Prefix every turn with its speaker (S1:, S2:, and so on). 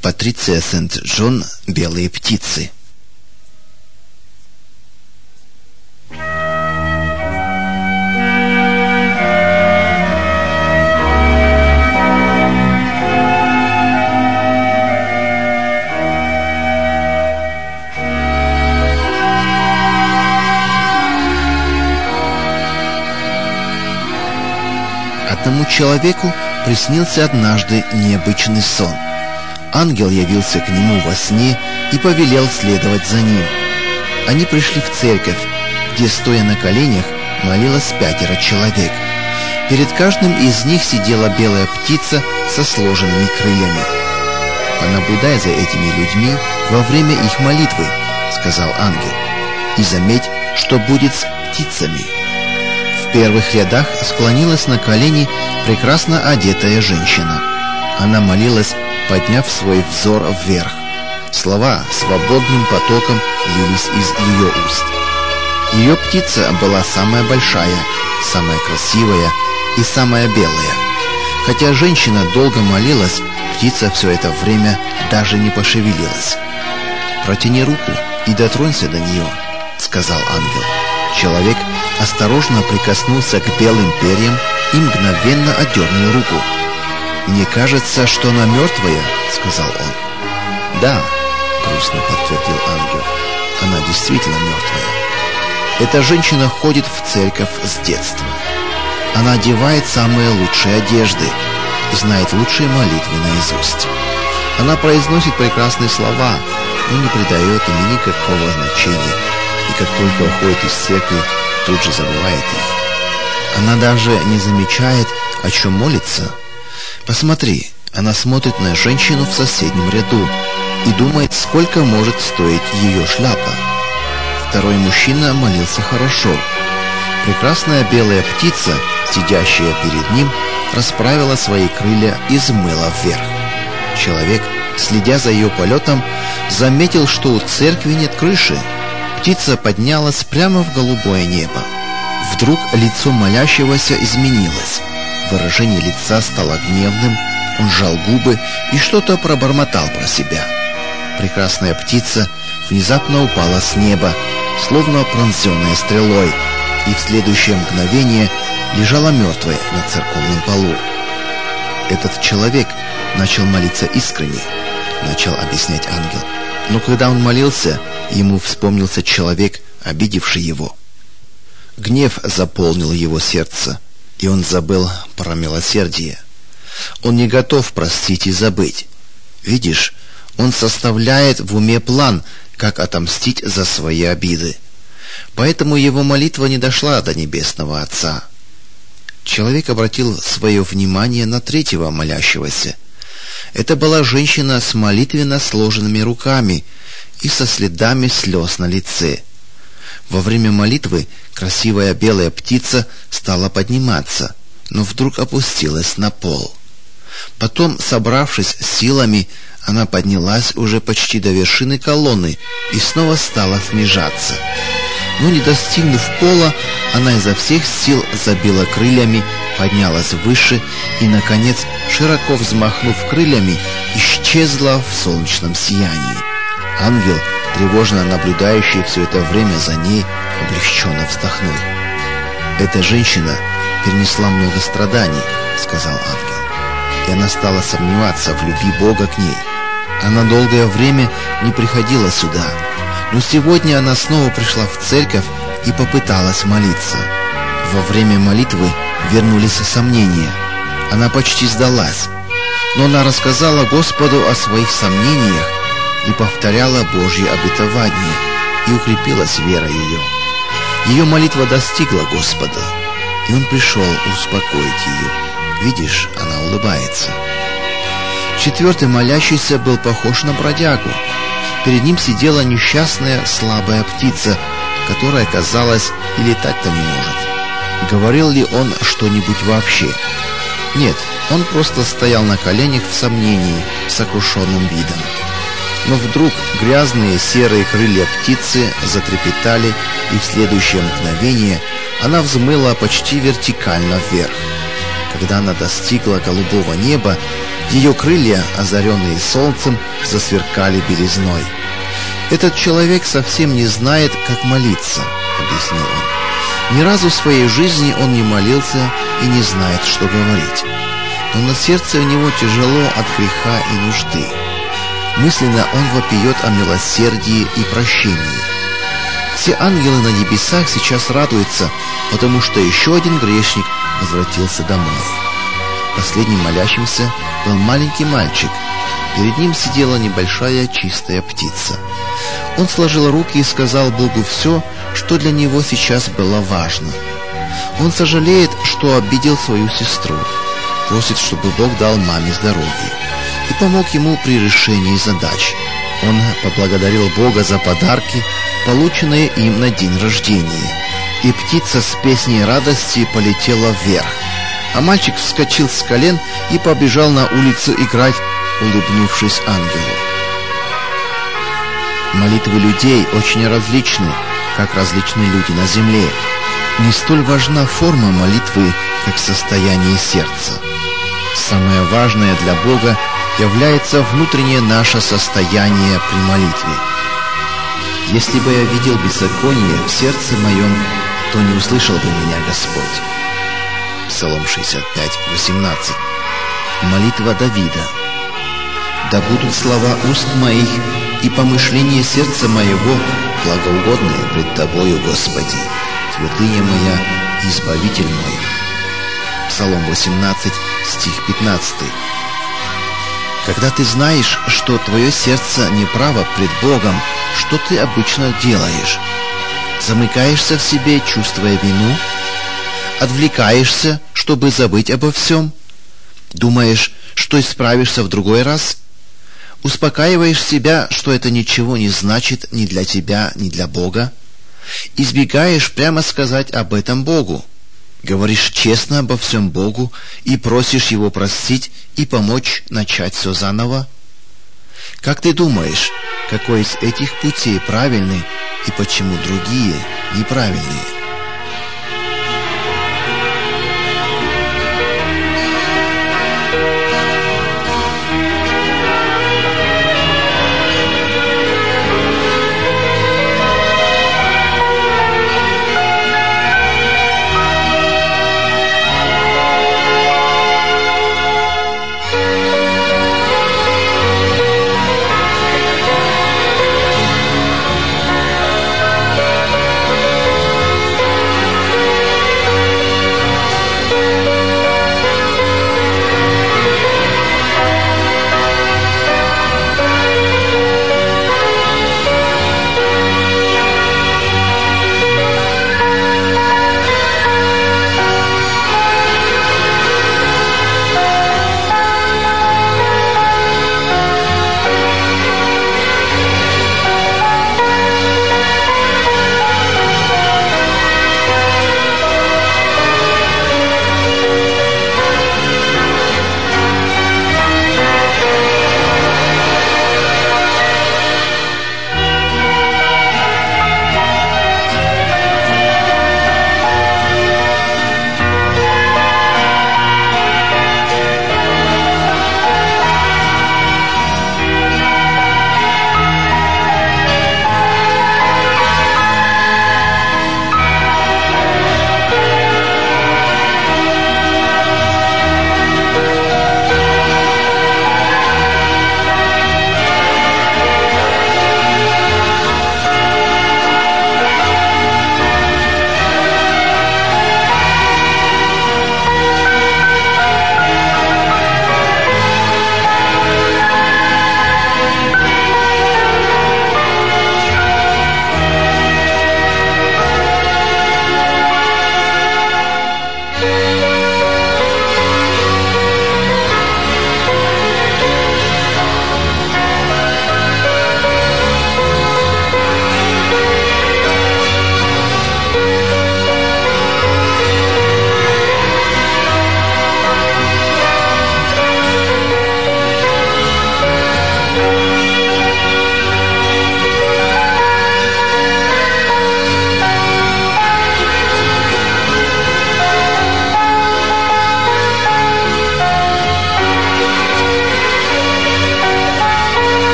S1: Патриция Сент-Джон «Белые птицы». Одному человеку приснился однажды необычный сон. Ангел явился к нему во сне и повелел следовать за ним. Они пришли в церковь, где, стоя на коленях, молилось 5 человек. Перед каждым из них сидела белая птица со сложенными крыльями. «Понаблюдай за этими людьми во время их молитвы», — сказал ангел, — «и заметь, что будет с птицами». В первых рядах склонилась на колени прекрасно одетая женщина. Она молилась, подняв свой взор вверх. Слова свободным потоком лились из ее уст. Ее птица была самая большая, самая красивая и самая белая. Хотя женщина долго молилась, птица все это время даже не пошевелилась. «Протяни руку и дотронься до нее», — сказал ангел. Человек осторожно прикоснулся к белым перьям и мгновенно отдернул руку. «Мне кажется, что она мертвая», — сказал он. «Да», — грустно подтвердил ангел, — «она действительно мертвая. Эта женщина ходит в церковь с детства. Она одевает самые лучшие одежды и знает лучшие молитвы наизусть. Она произносит прекрасные слова, но не придает им никакого значения, и как только уходит из церкви, тут же забывает их. Она даже не замечает, о чем молится. Посмотри, она смотрит на женщину в соседнем ряду и думает, сколько может стоить ее шляпа». Второй мужчина молился хорошо. Прекрасная белая птица, сидящая перед ним, расправила свои крылья и взмыла вверх. Человек, следя за ее полетом, заметил, что у церкви нет крыши. Птица поднялась прямо в голубое небо. Вдруг лицо молящегося изменилось. Выражение лица стало гневным, он сжал губы и что-то пробормотал про себя. Прекрасная птица внезапно упала с неба, словно пронзенная стрелой, и в следующее мгновение лежала мертвой на церковном полу. «Этот человек начал молиться искренне», — начал объяснять ангел. Но когда он молился, ему вспомнился человек, обидевший его. Гнев заполнил его сердце, и он забыл про милосердие. Он не готов простить и забыть. Видишь, он составляет в уме план, как отомстить за свои обиды. Поэтому его молитва не дошла до Небесного Отца. Человек обратил свое внимание на третьего молящегося. Это была женщина с молитвенно сложенными руками и со следами слез на лице. Во время молитвы красивая белая птица стала подниматься, но вдруг опустилась на пол. Потом, собравшись силами, она поднялась уже почти до вершины колонны и снова стала снижаться. Но не достигнув пола, она изо всех сил забила крыльями, поднялась выше и, наконец, широко взмахнув крыльями, исчезла в солнечном сиянии. Ангел, тревожно наблюдающий все это время за ней, облегченно вздохнул. «Эта женщина перенесла много страданий», — сказал ангел, и она стала сомневаться в любви Бога к ней. Она долгое время не приходила сюда, но сегодня она снова пришла в церковь и попыталась молиться. Во время молитвы вернулись сомнения. Она почти сдалась, но она рассказала Господу о своих сомнениях и повторяла Божье обетование, и укрепилась вера ее. Ее молитва достигла Господа, и Он пришел успокоить ее. Видишь, она улыбается. Четвертый молящийся был похож на бродягу. Перед ним сидела несчастная слабая птица, которая, казалось, и летать-то не может. Говорил ли он что-нибудь вообще? Нет, он просто стоял на коленях в сомнении, с сокрушенным видом. Но вдруг грязные серые крылья птицы затрепетали, и в следующее мгновение она взмыла почти вертикально вверх. Когда она достигла голубого неба, Ее крылья, озаренные солнцем, засверкали белизной. «Этот человек совсем не знает, как молиться», — объяснил он. «Ни разу в своей жизни он не молился и не знает, что говорить. Но на сердце у него тяжело от греха и нужды. Мысленно он вопиет о милосердии и прощении. Все ангелы на небесах сейчас радуются, потому что еще один грешник возвратился домой». Последним молящимся был маленький мальчик. Перед ним сидела небольшая чистая птица. Он сложил руки и сказал Богу все, что для него сейчас было важно. Он сожалеет, что обидел свою сестру, просит, чтобы Бог дал маме здоровье и помог ему при решении задач. Он поблагодарил Бога за подарки, полученные им на день рождения, и птица с песней радости полетела вверх, а мальчик вскочил с колен и побежал на улицу играть, улыбнувшись ангелу. Молитвы людей очень различны, как различны люди на земле. Не столь важна форма молитвы, как состояние сердца. Самое важное для Бога является внутреннее наше состояние при молитве. «Если бы я видел беззаконие в сердце моем, то не услышал бы меня Господь». Псалом 65:18. Молитва Давида. «Да будут слова уст моих и помышления сердца моего благоугодные пред Тобою, Господи, святыня моя, избавитель мой». Псалом 18, стих 15. Когда ты знаешь, что твое сердце неправо пред Богом, что ты обычно делаешь? Замыкаешься в себе, чувствуя вину? Отвлекаешься, чтобы забыть обо всем? Думаешь, что исправишься в другой раз? Успокаиваешь себя, что это ничего не значит ни для тебя, ни для Бога? Избегаешь прямо сказать об этом Богу? Говоришь честно обо всем Богу и просишь Его простить и помочь начать все заново? Как ты думаешь, какой из этих путей правильный и почему другие неправильные?